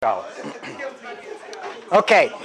Go. Okay.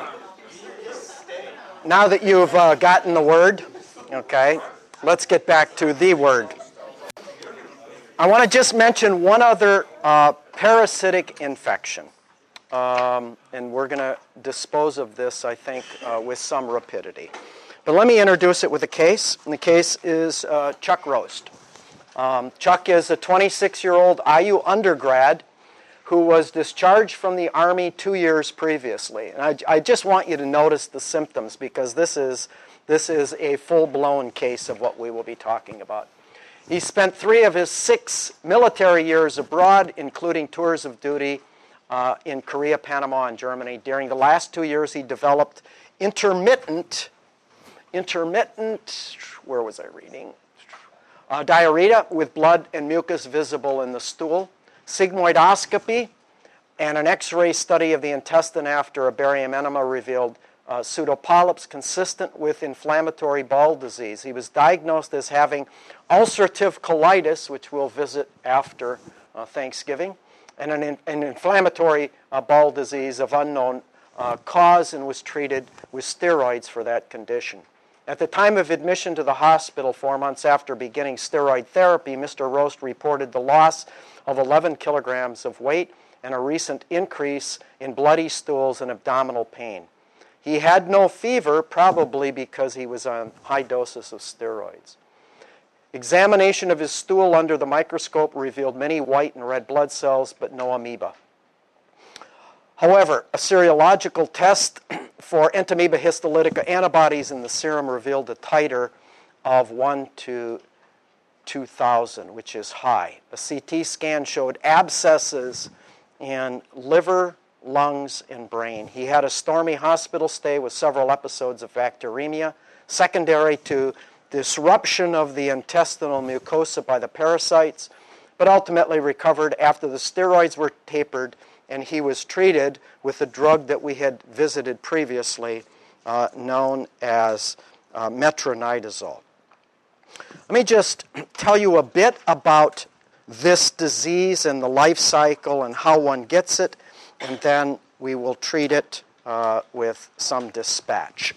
Now that you've gotten the word, okay, let's get back to the word. I want to just mention one other parasitic infection. And we're going to dispose of this, I think, with some rapidity. But let me introduce it with a case. And the case is Chuck Roast. Chuck is a 26-year-old IU undergrad who was discharged from the Army 2 years previously. And I just want you to notice the symptoms because this is a full-blown case of what we will be talking about. He spent 3 of his 6 military years abroad, including tours of duty in Korea, Panama, and Germany. During the last 2 years, he developed intermittent, where was I reading? Diarrhea with blood and mucus visible in the stool, sigmoidoscopy, and an X-ray study of the intestine after a barium enema revealed pseudopolyps consistent with inflammatory bowel disease. He was diagnosed as having ulcerative colitis, which we'll visit after Thanksgiving, and an inflammatory bowel disease of unknown cause, and was treated with steroids for that condition. At the time of admission to the hospital 4 months after beginning steroid therapy, Mr. Roast reported the loss of 11 kilograms of weight and a recent increase in bloody stools and abdominal pain. He had no fever, probably because he was on high doses of steroids. Examination of his stool under the microscope revealed many white and red blood cells, but no amoeba. However, a serological test for entamoeba histolytica antibodies in the serum revealed a titer of 1 to 2,000, which is high. A CT scan showed abscesses in liver, lungs, and brain. He had a stormy hospital stay with several episodes of bacteremia, secondary to disruption of the intestinal mucosa by the parasites, but ultimately recovered after the steroids were tapered and he was treated with the drug that we had visited previously, known as metronidazole. Let me just tell you a bit about this disease and the life cycle and how one gets it, and then we will treat it with some dispatch.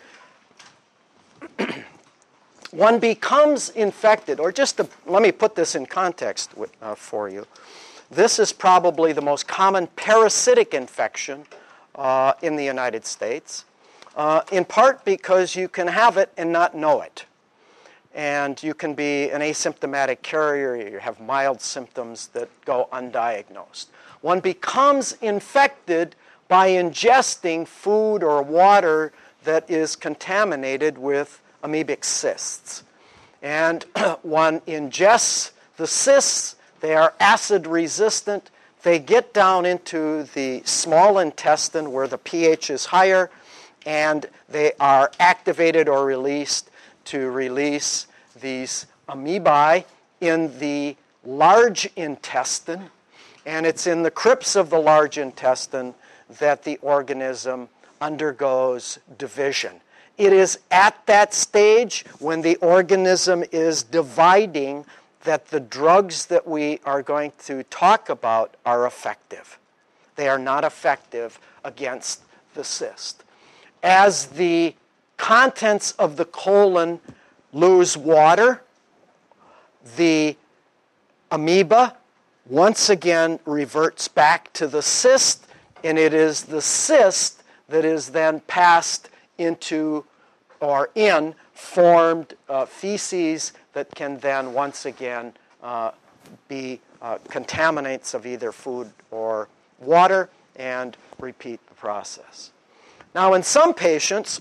One becomes infected, or let me put this in context for you. This is probably the most common parasitic infection in the United States, in part because you can have it and not know it. And you can be an asymptomatic carrier, you have mild symptoms that go undiagnosed. One becomes infected by ingesting food or water that is contaminated with amoebic cysts. And one ingests the cysts. They are acid resistant. They get down into the small intestine where the pH is higher, and they are activated or released to release these amoebae in the large intestine. And it's in the crypts of the large intestine that the organism undergoes division. It is at that stage when the organism is dividing that the drugs that we are going to talk about are effective. They are not effective against the cyst. As the contents of the colon lose water, the amoeba once again reverts back to the cyst, and it is the cyst that is then passed into or in formed feces that can then once again be contaminants of either food or water and repeat the process. Now in some patients,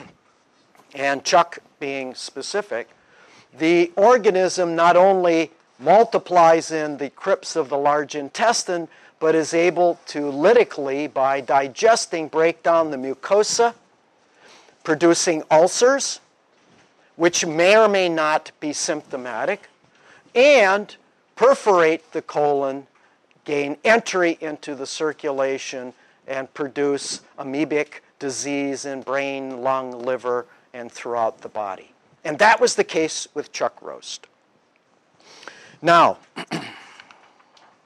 and Chuck being specific, the organism not only multiplies in the crypts of the large intestine, but is able to lytically, by digesting, break down the mucosa, producing ulcers, which may or may not be symptomatic, and perforate the colon, gain entry into the circulation, and produce amoebic disease in brain, lung, liver, and throughout the body. And that was the case with Chuck Roast. Now,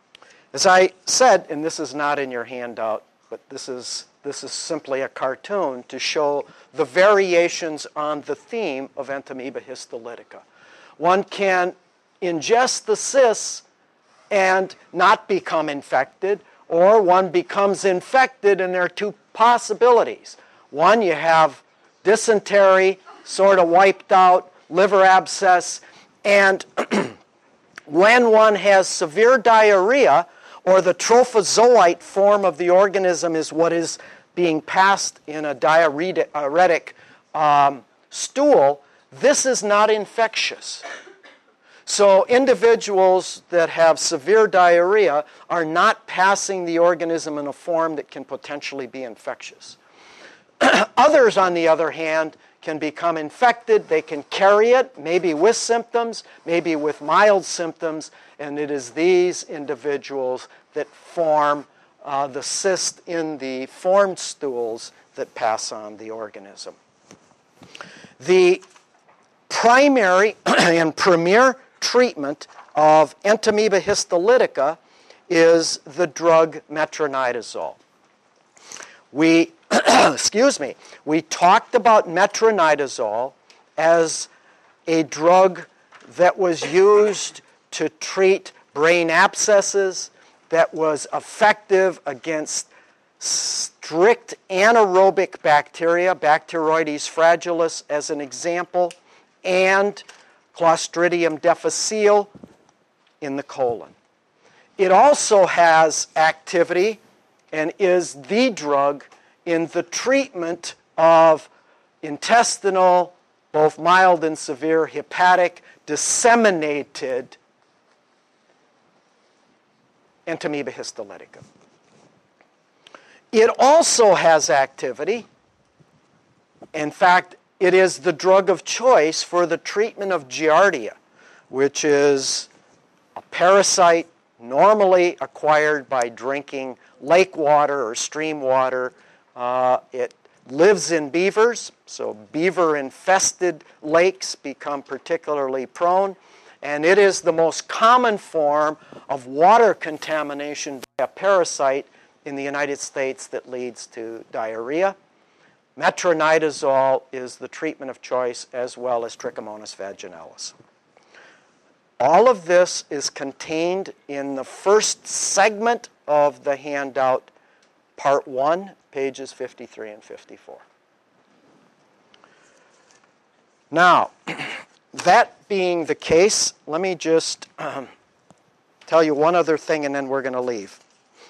As I said, and this is not in your handout, but this is simply a cartoon to show the variations on the theme of Entamoeba histolytica. One can ingest the cysts and not become infected, or one becomes infected, and there are two possibilities. One, you have dysentery, sort of wiped out, liver abscess, and when one has severe diarrhea, or the trophozoite form of the organism is what is being passed in a diuretic stool, this is not infectious. So individuals that have severe diarrhea are not passing the organism in a form that can potentially be infectious. Others, on the other hand, can become infected. They can carry it, maybe with symptoms, maybe with mild symptoms, and it is these individuals that form the cyst in the formed stools that pass on the organism. The primary and premier treatment of Entamoeba histolytica is the drug metronidazole. We we talked about metronidazole as a drug that was used to treat brain abscesses, that was effective against strict anaerobic bacteria, Bacteroides fragilis as an example, and Clostridium difficile in the colon. It also has activity and is the drug in the treatment of intestinal, both mild and severe, hepatic, disseminated Entamoeba histolytica. It also has activity. In fact, it is the drug of choice for the treatment of Giardia, which is a parasite normally acquired by drinking lake water or stream water. It lives in beavers, so beaver-infested lakes become particularly prone, and it is the most common form of water contamination by a parasite in the United States that leads to diarrhea. Metronidazole is the treatment of choice, as well as Trichomonas vaginalis. All of this is contained in the first segment of the handout, Part 1, pages 53 and 54. Now, that being the case, let me just tell you one other thing, and then we're going to leave.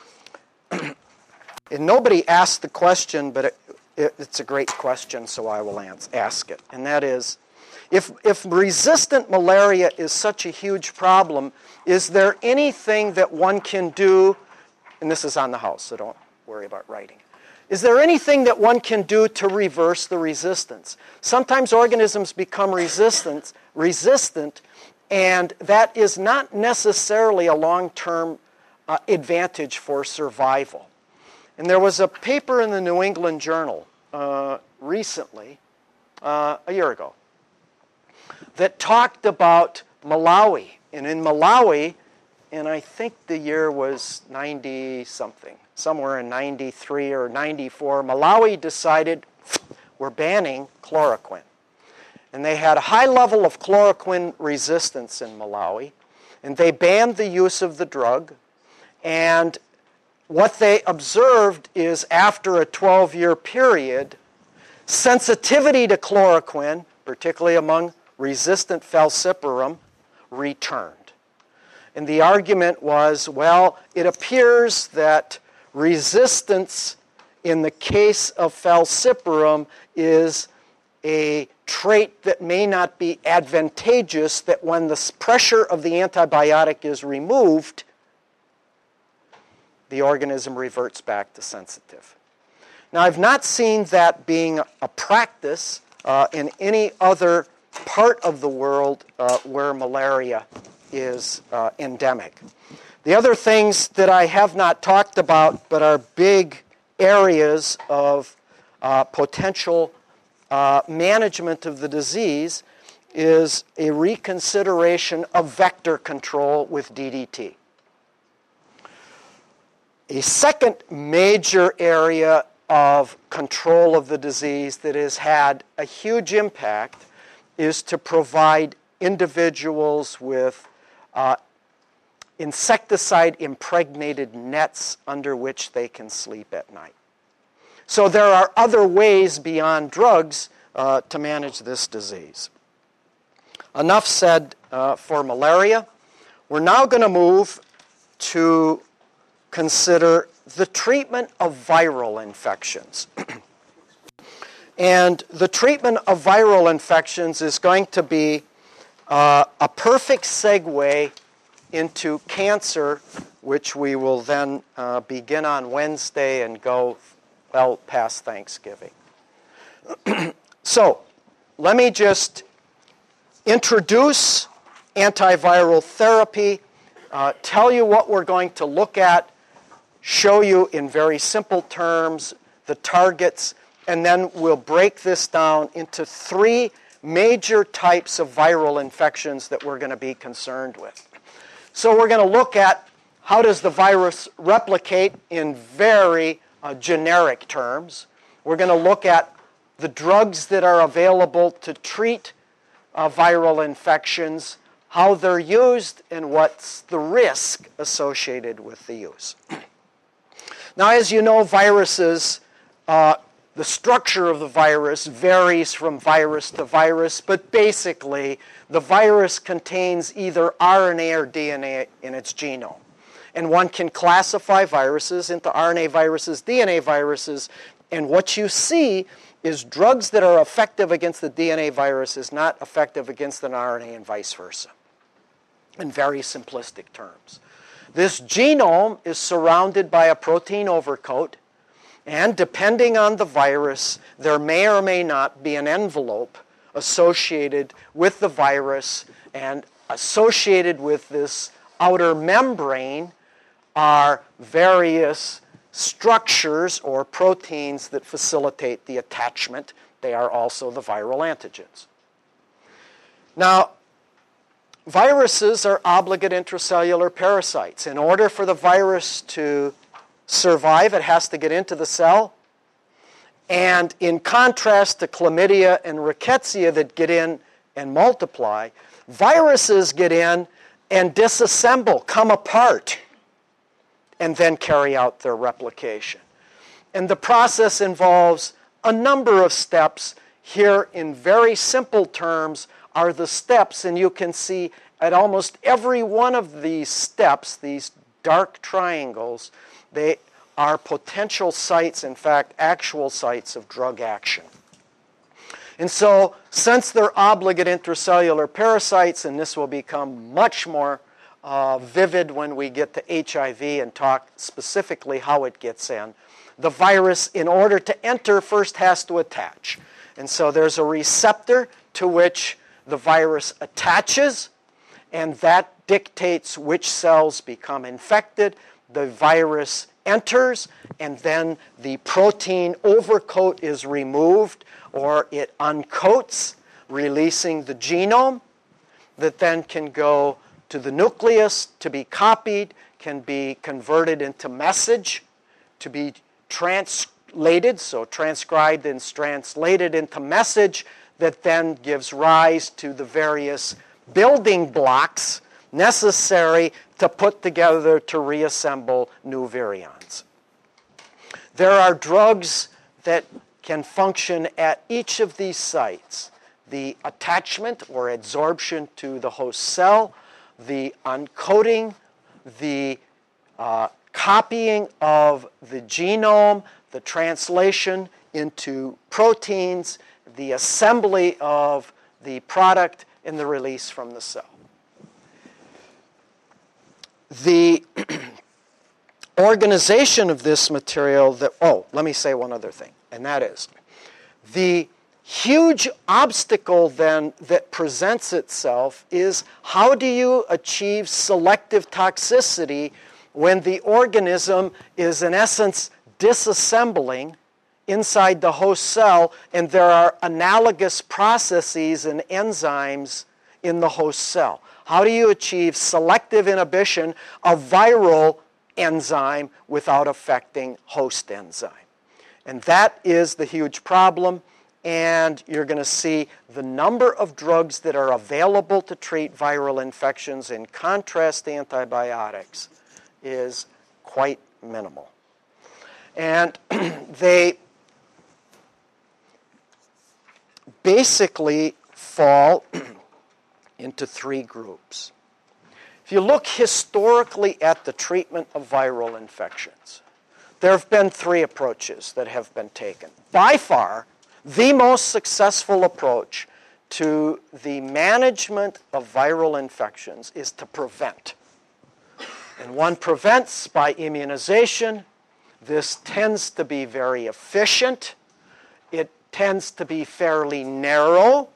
And nobody asked the question, but it's a great question, so I will ask it. And that is, if resistant malaria is such a huge problem, is there anything that one can do, and this is on the house, so don't worry about writing. Is there anything that one can do to reverse the resistance? Sometimes organisms become resistant, and that is not necessarily a long-term advantage for survival. And there was a paper in the New England Journal recently, a year ago, that talked about Malawi. And in Malawi, and I think the year was 90-something, somewhere in 93 or 94, Malawi decided we're banning chloroquine. And they had a high level of chloroquine resistance in Malawi, and they banned the use of the drug. And what they observed is, after a 12-year period, sensitivity to chloroquine, particularly among resistant falciparum, returned. And the argument was, well, it appears that resistance in the case of falciparum is a trait that may not be advantageous, that when the pressure of the antibiotic is removed, the organism reverts back to sensitive. Now, I've not seen that being a practice in any other part of the world where malaria is endemic. The other things that I have not talked about but are big areas of potential management of the disease is a reconsideration of vector control with DDT. A second major area of control of the disease that has had a huge impact is to provide individuals with insecticide-impregnated nets under which they can sleep at night. So there are other ways beyond drugs to manage this disease. Enough said for malaria. We're now going to move to consider the treatment of viral infections. And the treatment of viral infections is going to be a perfect segue into cancer, which we will then begin on Wednesday and go well past Thanksgiving. So, let me just introduce antiviral therapy, tell you what we're going to look at, show you in very simple terms the targets, and then we'll break this down into three major types of viral infections that we're going to be concerned with. So we're going to look at how does the virus replicate in very generic terms. We're going to look at the drugs that are available to treat viral infections, how they're used, and what's the risk associated with the use. Now, as you know, viruses, the structure of the virus varies from virus to virus, but basically the virus contains either RNA or DNA in its genome. And one can classify viruses into RNA viruses, DNA viruses, and what you see is drugs that are effective against the DNA virus is not effective against an RNA and vice versa, in very simplistic terms. This genome is surrounded by a protein overcoat, and depending on the virus, there may or may not be an envelope associated with the virus, and associated with this outer membrane are various structures or proteins that facilitate the attachment. They are also the viral antigens. Now, viruses are obligate intracellular parasites. In order for the virus to survive, it has to get into the cell. And in contrast to chlamydia and rickettsia that get in and multiply, viruses get in and disassemble, come apart, and then carry out their replication. And the process involves a number of steps. Here, in very simple terms, are the steps, and you can see at almost every one of these steps, these dark triangles, they are potential sites, in fact, actual sites of drug action. And so, since they're obligate intracellular parasites, and this will become much more vivid when we get to HIV and talk specifically how it gets in, the virus, in order to enter, first has to attach. And so there's a receptor to which the virus attaches, and that dictates which cells become infected. The virus enters, and then the protein overcoat is removed, or it uncoats, releasing the genome that then can go to the nucleus to be copied, can be converted into message, to be translated, so transcribed and translated into message that then gives rise to the various building blocks necessary to put together to reassemble new virions. There are drugs that can function at each of these sites. The attachment or adsorption to the host cell, the uncoating, the copying of the genome, the translation into proteins, the assembly of the product, and the release from the cell. The organization of this material let me say one other thing, and that is the huge obstacle then that presents itself is how do you achieve selective toxicity when the organism is in essence disassembling inside the host cell and there are analogous processes and enzymes in the host cell? How do you achieve selective inhibition of viral enzyme without affecting host enzyme. And that is the huge problem. And you're going to see the number of drugs that are available to treat viral infections, in contrast to antibiotics, is quite minimal. And they basically fall into three groups. If you look historically at the treatment of viral infections, there have been three approaches that have been taken. By far, the most successful approach to the management of viral infections is to prevent. And one prevents by immunization. This tends to be very efficient. It tends to be fairly narrow.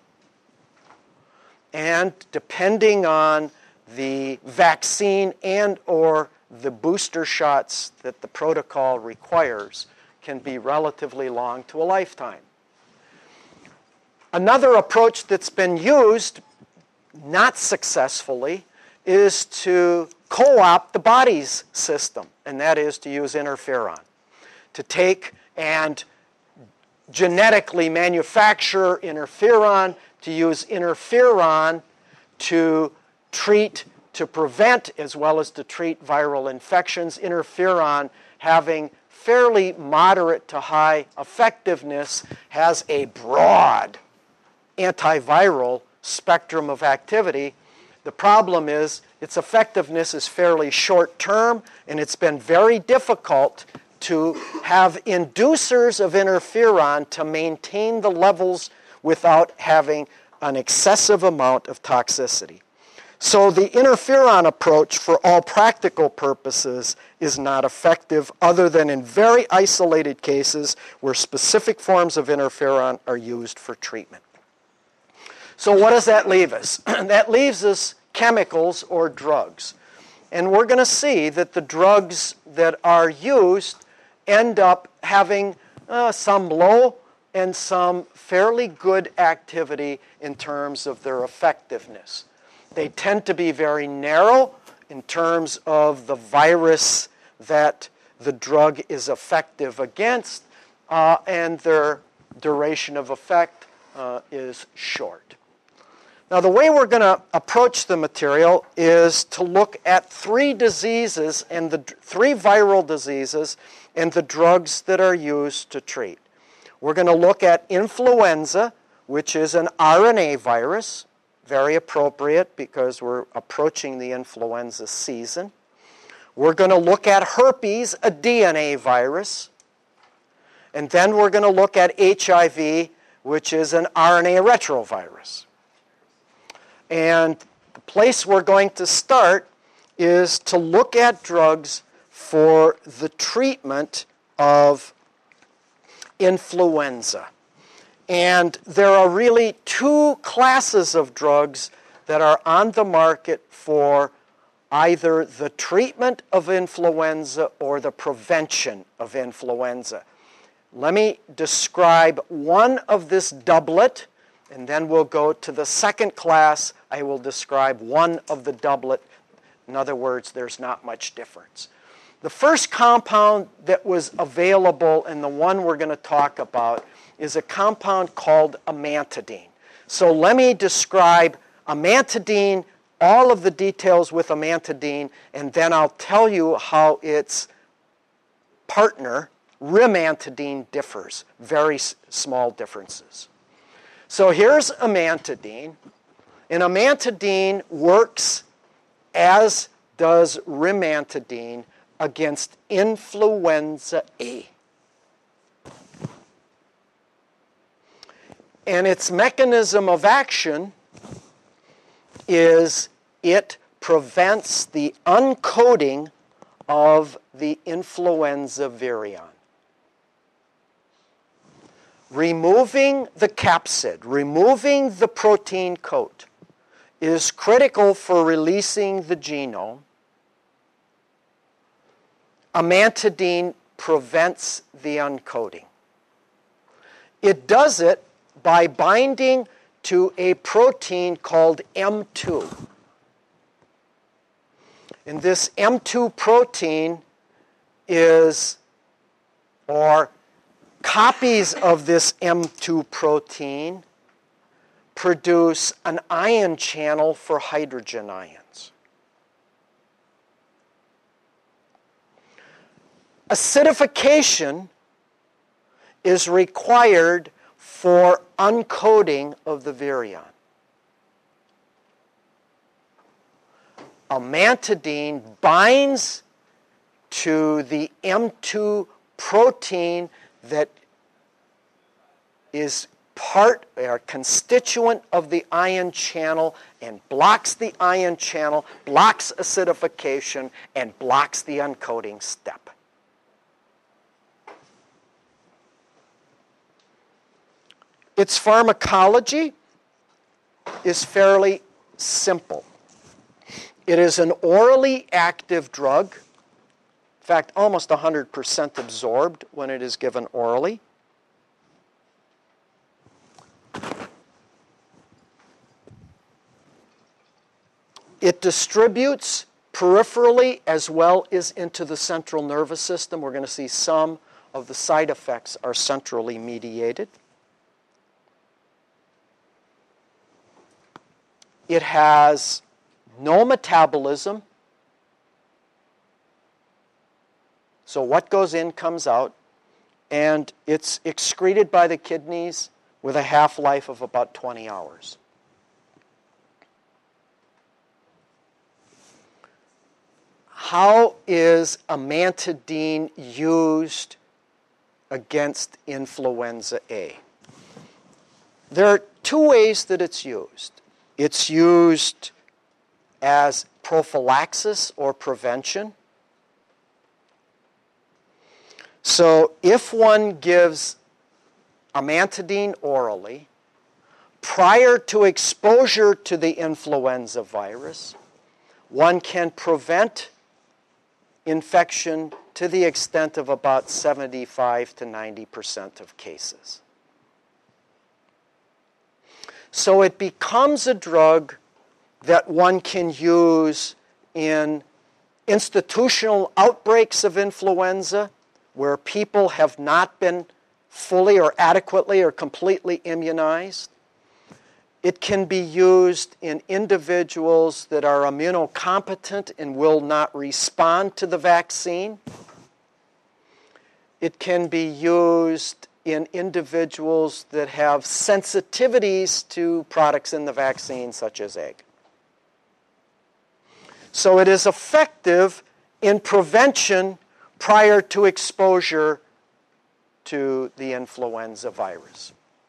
And depending on the vaccine and or the booster shots that the protocol requires, can be relatively long to a lifetime. Another approach that's been used, not successfully, is to co-opt the body's system, and that is to use interferon. To take and genetically manufacture interferon, to use interferon to treat, to prevent, as well as to treat viral infections. Interferon, having fairly moderate to high effectiveness, has a broad antiviral spectrum of activity. The problem is its effectiveness is fairly short-term, and it's been very difficult to have inducers of interferon to maintain the levels without having an excessive amount of toxicity. So the interferon approach, for all practical purposes, is not effective, other than in very isolated cases where specific forms of interferon are used for treatment. So what does that leave us? That leaves us chemicals or drugs. And we're going to see that the drugs that are used end up having some low and some fairly good activity in terms of their effectiveness. They tend to be very narrow in terms of the virus that the drug is effective against, and their duration of effect is short. Now, the way we're going to approach the material is to look at three diseases, and three viral diseases, and the drugs that are used to treat. We're going to look at influenza, which is an RNA virus, very appropriate because we're approaching the influenza season. We're going to look at herpes, a DNA virus. And then we're going to look at HIV, which is an RNA retrovirus. And the place we're going to start is to look at drugs for the treatment of influenza. And there are really two classes of drugs that are on the market for either the treatment of influenza or the prevention of influenza. Let me describe one of this doublet, and then we'll go to the second class. I will describe one of the doublet. In other words, there's not much difference. The first compound that was available, and the one we're going to talk about, is a compound called amantadine. So let me describe amantadine, all of the details with amantadine, and then I'll tell you how its partner, rimantadine, differs. Very small differences. So here's amantadine, and amantadine works, as does rimantadine, against influenza A. And its mechanism of action is it prevents the uncoating of the influenza virion. Removing the capsid, removing the protein coat, is critical for releasing the genome. Amantadine prevents the uncoating. It does it by binding to a protein called M2. And this M2 protein is, or copies of this M2 protein produce an ion channel for hydrogen ions. Acidification is required for uncoating of the virion. Amantadine binds to the M2 protein that is part or constituent of the ion channel and blocks the ion channel, blocks acidification, and blocks the uncoating step. Its pharmacology is fairly simple. It is an orally active drug. In fact, almost 100% absorbed when it is given orally. It distributes peripherally as well as into the central nervous system. We're going to see some of the side effects are centrally mediated. It has no metabolism. So what goes in comes out, and it's excreted by the kidneys with a half-life of about 20 hours. How is amantadine used against influenza A? There are two ways that it's used. It's used as prophylaxis or prevention. So if one gives amantadine orally prior to exposure to the influenza virus, one can prevent infection to the extent of about 75 to 90% of cases. So it becomes a drug that one can use in institutional outbreaks of influenza where people have not been fully or adequately or completely immunized. It can be used in individuals that are immunocompetent and will not respond to the vaccine. It can be used in individuals that have sensitivities to products in the vaccine, such as egg. So it is effective in prevention prior to exposure to the influenza virus.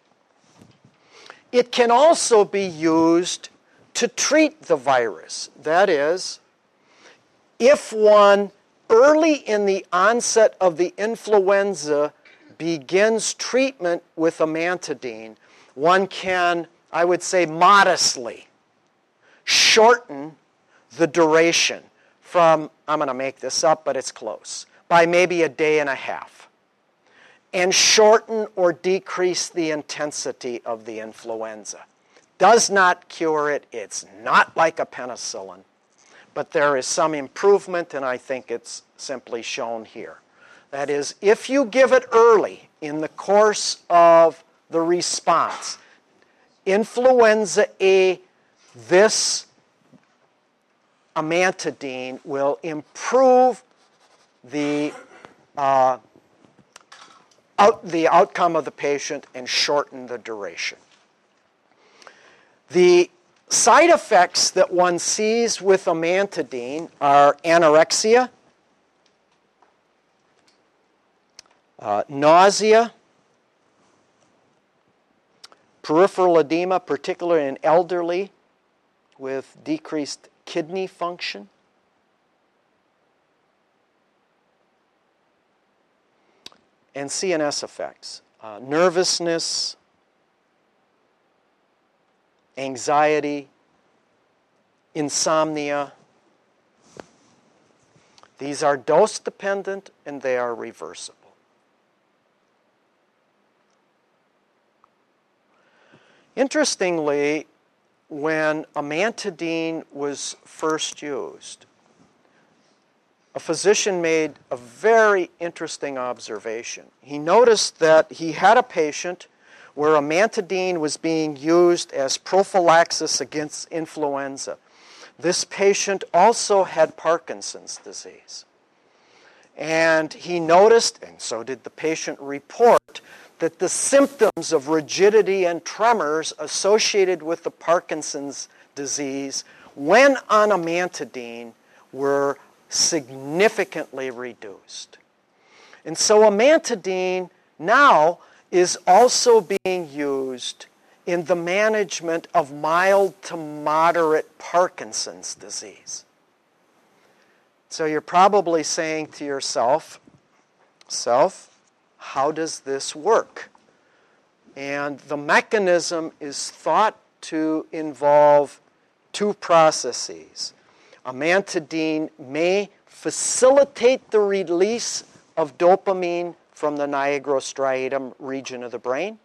It can also be used to treat the virus. That is, if one early in the onset of the influenza begins treatment with amantadine, one can, I would say, modestly shorten the duration from, I'm going to make this up, but it's close, by maybe a day and a half, and shorten or decrease the intensity of the influenza. Does not cure it. It's not like a penicillin, but there is some improvement, and I think it's simply shown here. That is, if you give it early in the course of the response, influenza A, this amantadine will improve the outcome of the patient and shorten the duration. The side effects that one sees with amantadine are anorexia, nausea, peripheral edema, particularly in elderly with decreased kidney function, and CNS effects, nervousness, anxiety, insomnia. These are dose-dependent and they are reversible. Interestingly, when amantadine was first used, a physician made a very interesting observation. He noticed that he had a patient where amantadine was being used as prophylaxis against influenza. This patient also had Parkinson's disease. And he noticed, and so did the patient report, that the symptoms of rigidity and tremors associated with the Parkinson's disease when on amantadine were significantly reduced. And so amantadine now is also being used in the management of mild to moderate Parkinson's disease. So you're probably saying to yourself, how does this work? And the mechanism is thought to involve two processes. Amantadine may facilitate the release of dopamine from the nigrostriatum region of the brain,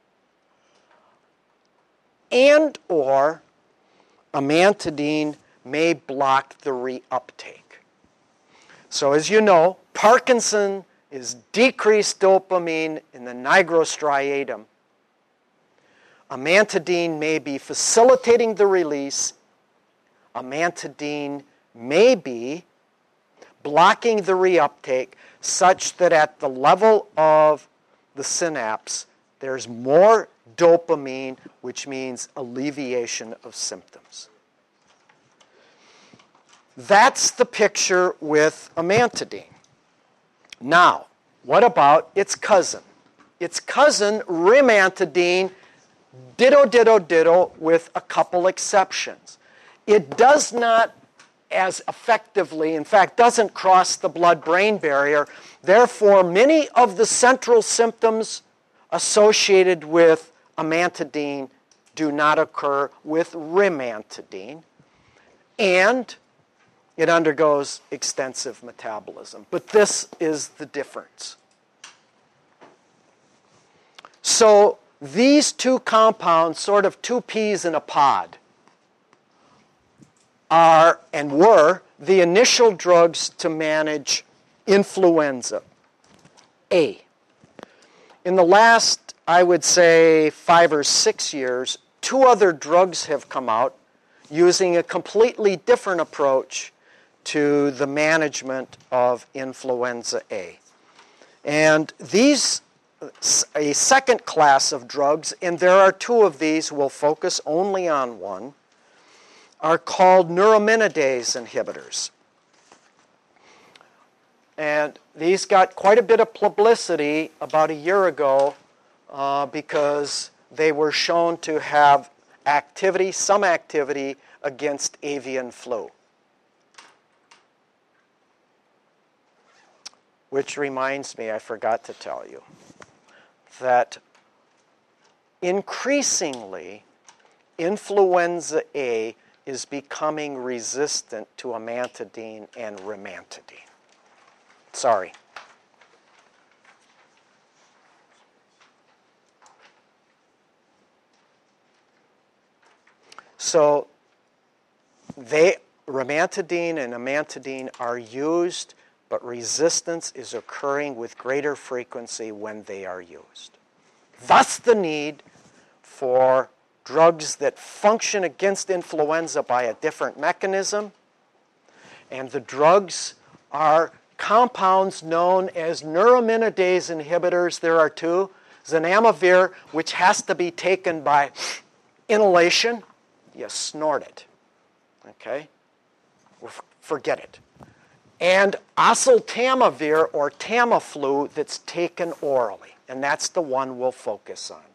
and or amantadine may block the reuptake. So as you know, Parkinson is decreased dopamine in the nigrostriatum. Amantadine may be facilitating the release. Amantadine may be blocking the reuptake such that at the level of the synapse, there's more dopamine, which means alleviation of symptoms. That's the picture with amantadine. Now, what about its cousin? Its cousin, rimantadine, ditto, with a couple exceptions. It does not as effectively, in fact, doesn't cross the blood-brain barrier. Therefore, many of the central symptoms associated with amantadine do not occur with rimantadine. And it undergoes extensive metabolism. But this is the difference. So these two compounds, sort of two peas in a pod, are and were the initial drugs to manage influenza A. In the last, I would say, 5 or 6 years, 2 other drugs have come out using a completely different approach to the management of influenza A. And these, a second class of drugs, and there are 2 of these, we'll focus only on one, are called neuraminidase inhibitors. And these got quite a bit of publicity about a year ago because they were shown to have activity, some activity against avian flu. Which reminds me, I forgot to tell you, that increasingly influenza A is becoming resistant to amantadine and rimantadine. Sorry. So rimantadine and amantadine are used, but resistance is occurring with greater frequency when they are used. Thus the need for drugs that function against influenza by a different mechanism. And the drugs are compounds known as neuraminidase inhibitors. There are 2. Zanamivir, which has to be taken by inhalation. You snort it. Okay? Forget it. And oseltamivir or Tamiflu that's taken orally. And that's the one we'll focus on.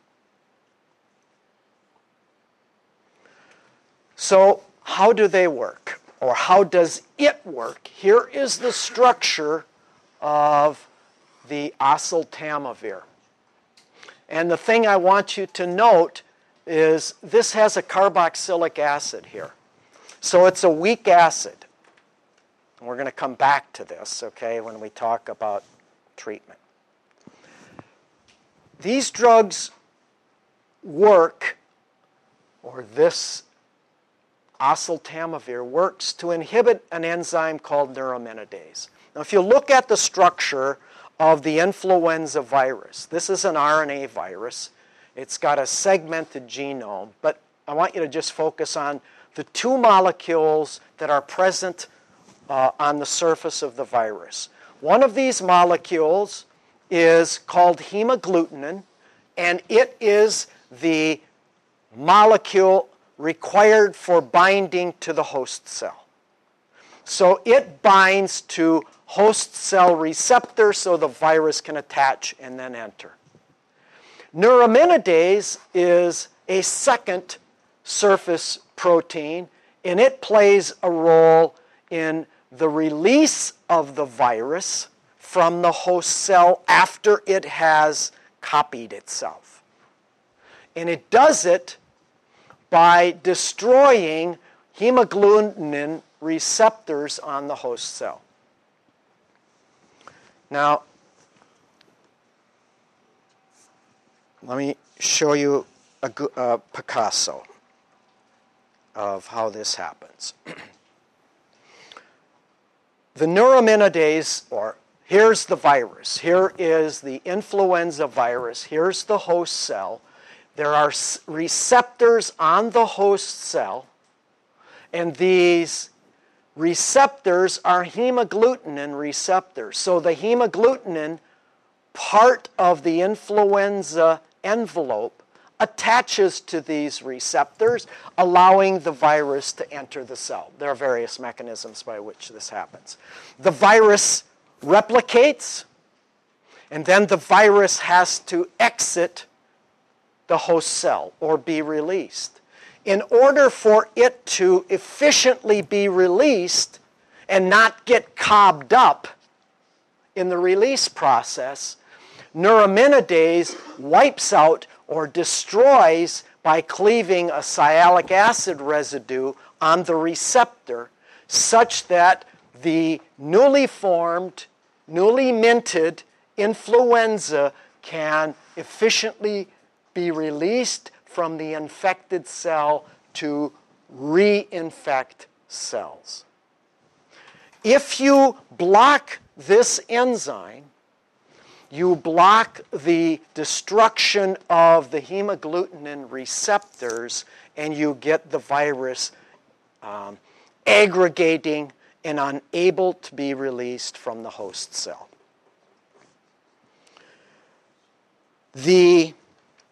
So how do they work? Or how does it work? Here is the structure of the oseltamivir. And the thing I want you to note is this has a carboxylic acid here. So it's a weak acid. And we're going to come back to this, okay, when we talk about treatment. These drugs work, or this oseltamivir, works to inhibit an enzyme called neuraminidase. Now, if you look at the structure of the influenza virus, this is an RNA virus. It's got a segmented genome, but I want you to just focus on the two molecules that are present on the surface of the virus. One of these molecules is called hemagglutinin, and it is the molecule required for binding to the host cell. So it binds to host cell receptors so the virus can attach and then enter. Neuraminidase is a second surface protein, and it plays a role in the release of the virus from the host cell after it has copied itself. And it does it by destroying hemagglutinin receptors on the host cell. Now, let me show you a Picasso of how this happens. The neuraminidase, or here's the virus. Here is the influenza virus. Here's the host cell. There are receptors on the host cell, and these receptors are hemagglutinin receptors. So the hemagglutinin part of the influenza envelope attaches to these receptors, allowing the virus to enter the cell. There are various mechanisms by which this happens. The virus replicates, and then the virus has to exit the host cell or be released. In order for it to efficiently be released and not get cobbed up in the release process, neuraminidase wipes out or destroys by cleaving a sialic acid residue on the receptor such that the newly formed, newly minted influenza can efficiently be released from the infected cell to reinfect cells. If you block this enzyme, you block the destruction of the hemagglutinin receptors, and you get the virus aggregating and unable to be released from the host cell. The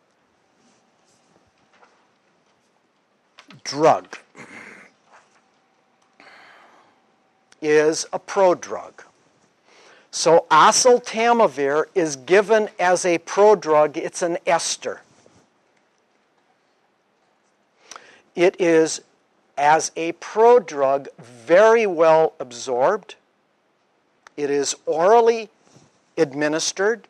drug is a prodrug. So oseltamivir is given as a prodrug. It's an ester. It is, as a prodrug, very well absorbed. It is orally administered.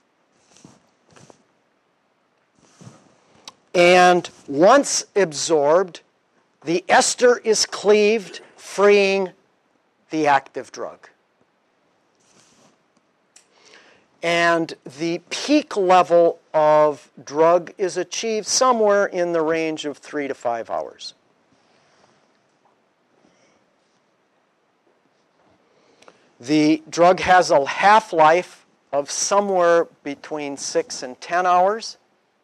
And once absorbed, the ester is cleaved, freeing the active drug. And the peak level of drug is achieved somewhere in the range of 3 to 5 hours. The drug has a half-life of somewhere between 6 and 10 hours.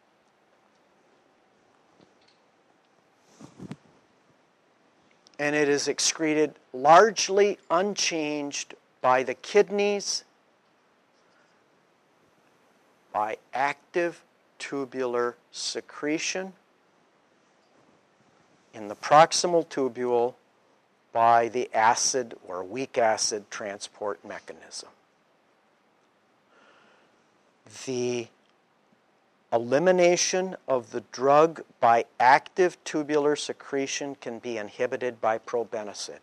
And it is excreted largely unchanged by the kidneys by active tubular secretion, in the proximal tubule by the acid or weak acid transport mechanism. The elimination of the drug by active tubular secretion can be inhibited by probenecid.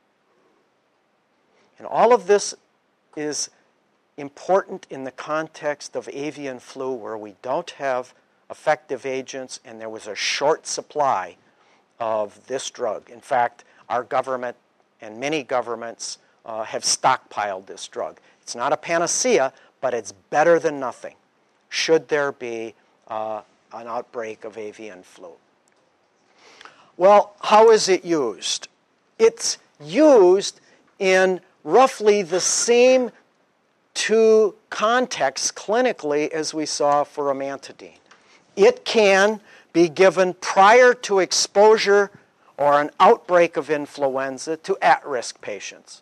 And all of this is important in the context of avian flu, where we don't have effective agents and there was a short supply of this drug. In fact, our government and many governments have stockpiled this drug. It's not a panacea, but it's better than nothing, should there be an outbreak of avian flu. Well, how is it used? It's used in roughly the same two contexts clinically as we saw for amantadine. It can be given prior to exposure or an outbreak of influenza to at-risk patients.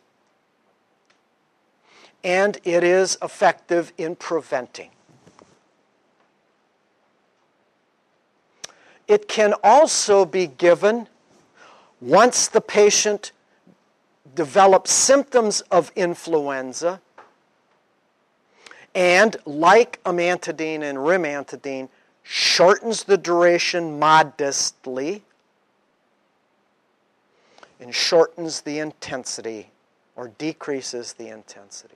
And it is effective in preventing. It can also be given once the patient develops symptoms of influenza and, like amantadine and rimantadine, shortens the duration modestly and shortens the intensity or decreases the intensity.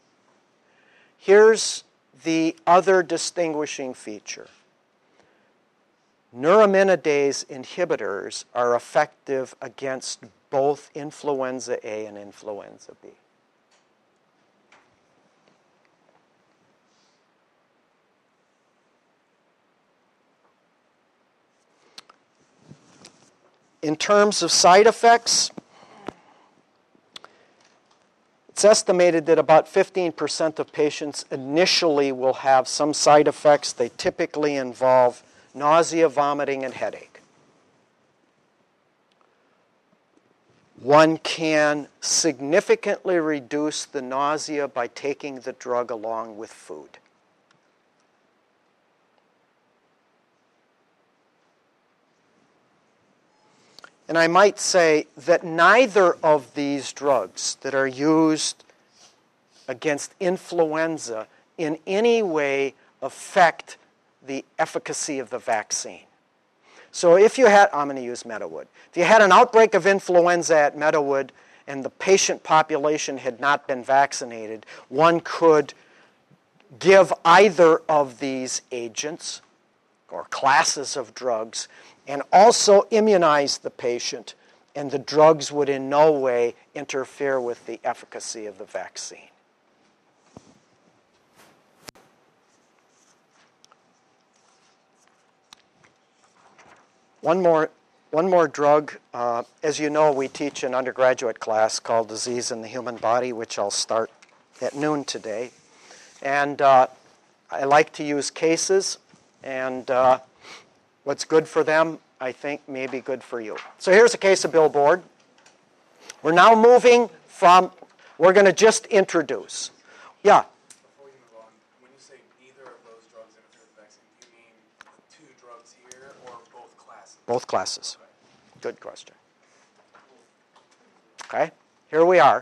Here's the other distinguishing feature. Neuraminidase inhibitors are effective against both influenza A and influenza B. In terms of side effects, it's estimated that about 15% of patients initially will have some side effects. They typically involve nausea, vomiting, and headache. One can significantly reduce the nausea by taking the drug along with food. And I might say that neither of these drugs that are used against influenza in any way affect the efficacy of the vaccine. So if you had, I'm going to use Meadowood. If you had an outbreak of influenza at Meadowood and the patient population had not been vaccinated, one could give either of these agents or classes of drugs and also immunize the patient, and the drugs would in no way interfere with the efficacy of the vaccine. One more drug. As you know, we teach an undergraduate class called Disease in the Human Body, which I'll start at noon today. And I like to use cases, and what's good for them, I think, may be good for you. So here's a case of billboard. We're now moving from, we're going to just introduce. Yeah? Before you move on, when you say neither of those drugs interfere with the vaccine, do you mean the two drugs here or both classes? Both classes. Okay. Good question. Okay, here we are.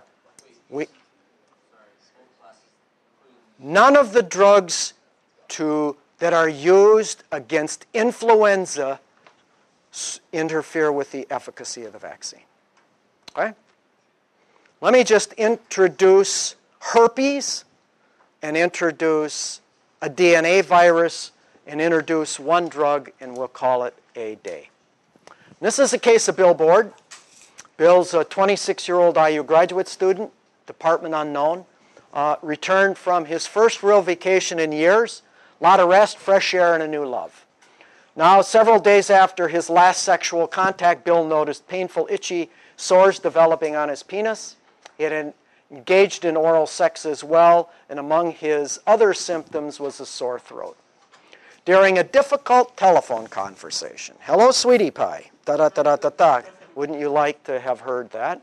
None of the drugs that are used against influenza interfere with the efficacy of the vaccine. Okay? Let me just introduce herpes and introduce a DNA virus and introduce one drug, and we'll call it a day. This is a case of Bill Board. Bill's a 26-year-old IU graduate student, department unknown, returned from his first real vacation in years, a lot of rest, fresh air, and a new love. Now, several days after his last sexual contact, Bill noticed painful, itchy sores developing on his penis. He had engaged in oral sex as well, and among his other symptoms was a sore throat. During a difficult telephone conversation, hello, sweetie pie, da-da-da-da-da-da, wouldn't you like to have heard that?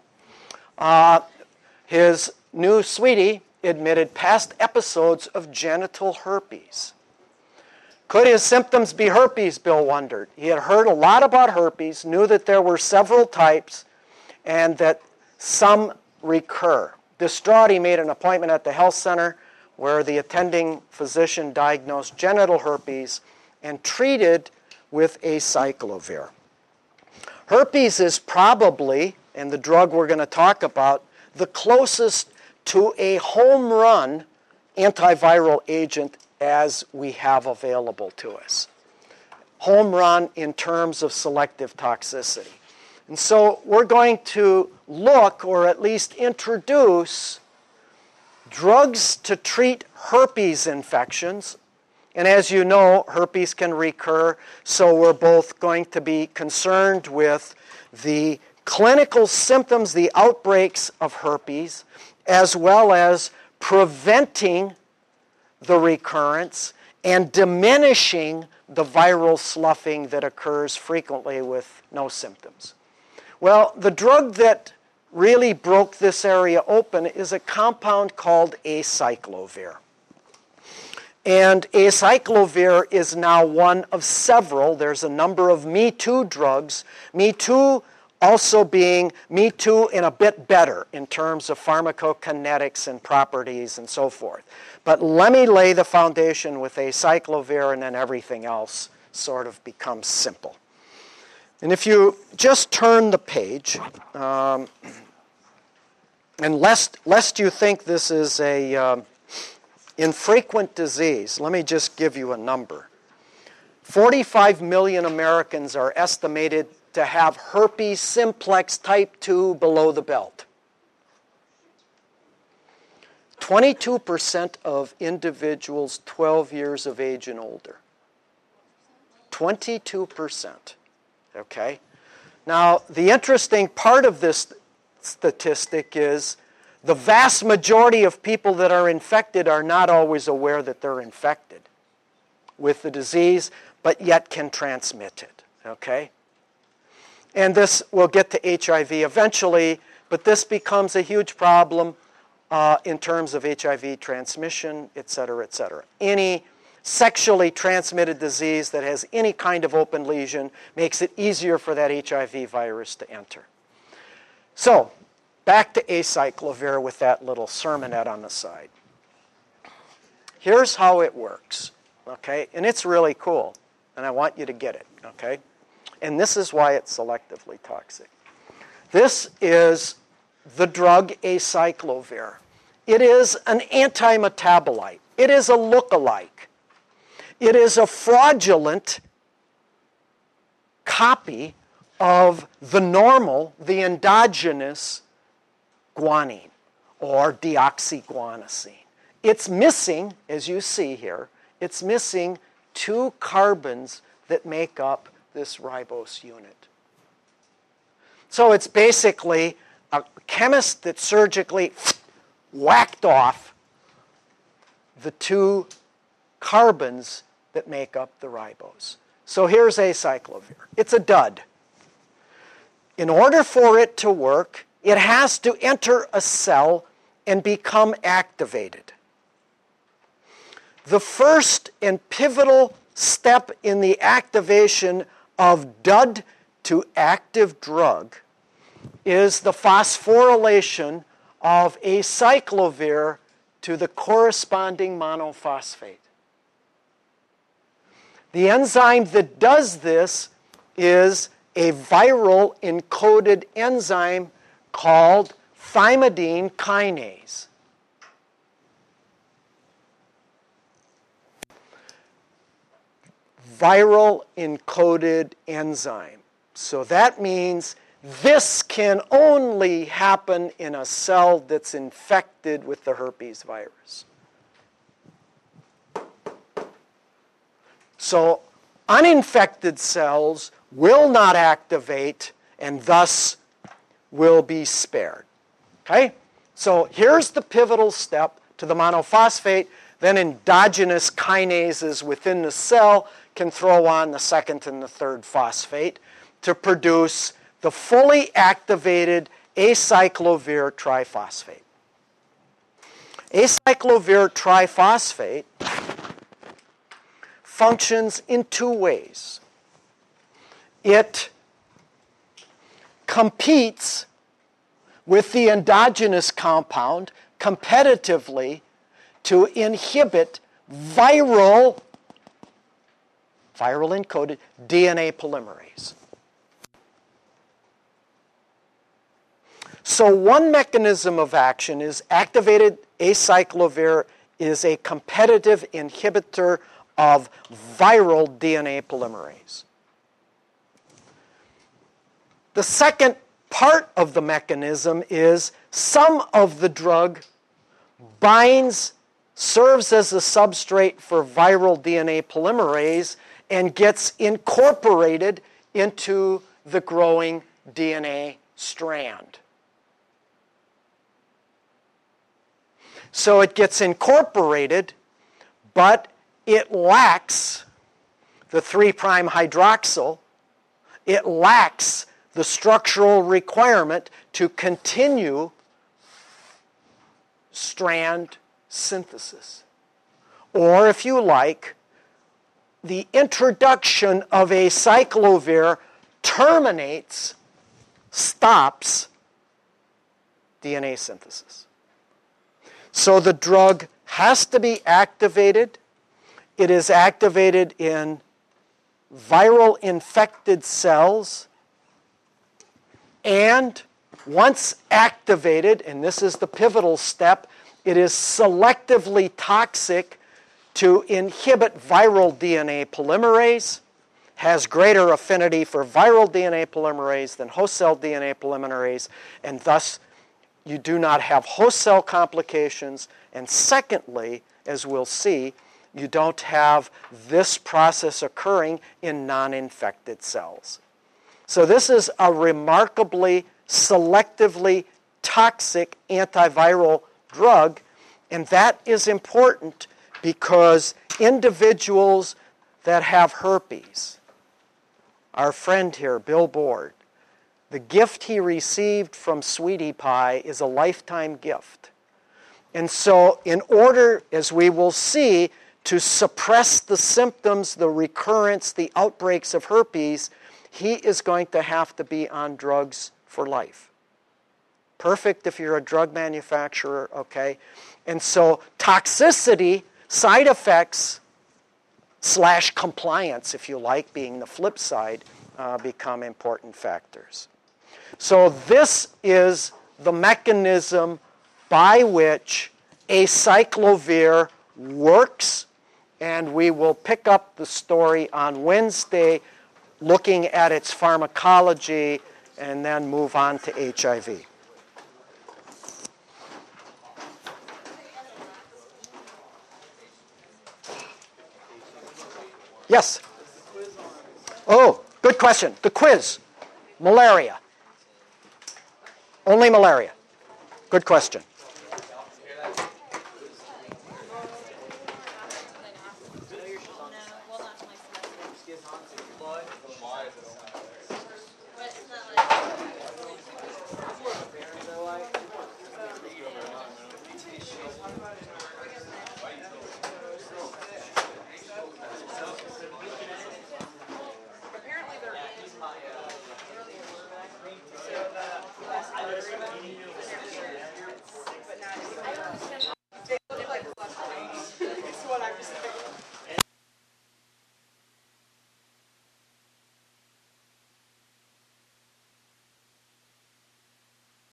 His new sweetie admitted past episodes of genital herpes. Could his symptoms be herpes, Bill wondered. He had heard a lot about herpes, knew that there were several types, and that some recur. Distraught, he made an appointment at the health center where the attending physician diagnosed genital herpes and treated with acyclovir. Herpes is probably, and the drug we're going to talk about, the closest to a home run antiviral agent as we have available to us. Home run in terms of selective toxicity. And so we're going to look, or at least introduce, drugs to treat herpes infections And as you know, herpes can recur, so we're both going to be concerned with the clinical symptoms, the outbreaks of herpes, as well as preventing the recurrence and diminishing the viral sloughing that occurs frequently with no symptoms. Well, the drug that really broke this area open is a compound called acyclovir. And acyclovir is now one of several. There's a number of Me Too drugs. Me Too also being Me Too and a bit better in terms of pharmacokinetics and properties and so forth. But let me lay the foundation with acyclovir, and then everything else sort of becomes simple. And if you just turn the page, and lest you think this is a infrequent disease, let me just give you a number. 45 million Americans are estimated to have herpes simplex type 2 below the belt. 22% of individuals 12 years of age and older. 22%. Okay? Now, the interesting part of this statistic is the vast majority of people that are infected are not always aware that they're infected with the disease, but yet can transmit it. Okay? And this, we'll get to HIV eventually, but this becomes a huge problem in terms of HIV transmission, et cetera, et cetera. Any sexually transmitted disease that has any kind of open lesion makes it easier for that HIV virus to enter. So, back to acyclovir with that little sermonette on the side. Here's how it works, okay? And it's really cool, and I want you to get it, okay? And this is why it's selectively toxic. This is the drug acyclovir. It is an anti-metabolite. It is a look-alike. It is a fraudulent copy of the normal, the endogenous guanine or deoxyguanosine. It's missing, as you see here, it's missing 2 carbons that make up this ribose unit. So it's basically a chemist that surgically whacked off the 2 carbons that make up the ribose. So here's acyclovir. It's a dud. In order for it to work, it has to enter a cell and become activated. The first and pivotal step in the activation of dud to active drug is the phosphorylation of acyclovir to the corresponding monophosphate. The enzyme that does this is a viral encoded enzyme called thymidine kinase. Viral encoded enzyme. So that means this can only happen in a cell that's infected with the herpes virus. So uninfected cells will not activate and thus will be spared. Okay? So here's the pivotal step to the monophosphate. Then endogenous kinases within the cell can throw on the second and the third phosphate to produce the fully activated acyclovir triphosphate. Acyclovir triphosphate functions in 2 ways. It competes with the endogenous compound competitively to inhibit viral encoded DNA polymerase. So one mechanism of action is activated acyclovir is a competitive inhibitor of viral DNA polymerase. The second part of the mechanism is some of the drug binds serves as a substrate for viral DNA polymerase and gets incorporated into the growing DNA strand. So it gets incorporated, but it lacks the 3' hydroxyl. It lacks the structural requirement to continue strand synthesis. Or, if you like, the introduction of a cyclovir terminates, stops DNA synthesis. So the drug has to be activated. It is activated in viral infected cells, and once activated, and this is the pivotal step, it is selectively toxic to inhibit viral DNA polymerase, has greater affinity for viral DNA polymerase than host cell DNA polymerase, and thus you do not have host cell complications. And secondly, as we'll see, you don't have this process occurring in non-infected cells. So this is a remarkably selectively toxic antiviral drug, and that is important because individuals that have herpes, our friend here, Bill Board, the gift he received from Sweetie Pie is a lifetime gift. And so in order, as we will see, to suppress the symptoms, the recurrence, the outbreaks of herpes, he is going to have to be on drugs for life. Perfect if you're a drug manufacturer, okay? And so toxicity, side effects, / compliance, if you like, being the flip side, become important factors. So this is the mechanism by which acyclovir works, and we will pick up the story on Wednesday looking at its pharmacology and then move on to HIV. Yes? Oh, good question. The quiz. Malaria. Only malaria. Good question.